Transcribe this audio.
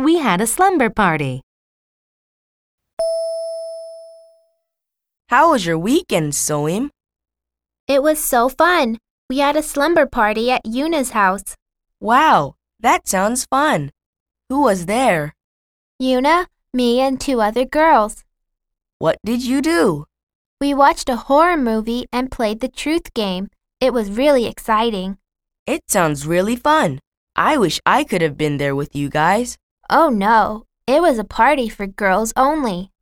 We had a slumber party. How was your weekend, Soim? It was so fun. We had a slumber party at Yuna's house. Wow, that sounds fun. Who was there? Yuna, me, and 2 other girls. What did you do? We watched a horror movie and played the truth game. It was really exciting. It sounds really fun. I wish I could have been there with you guys. Oh no, it was a party for girls only.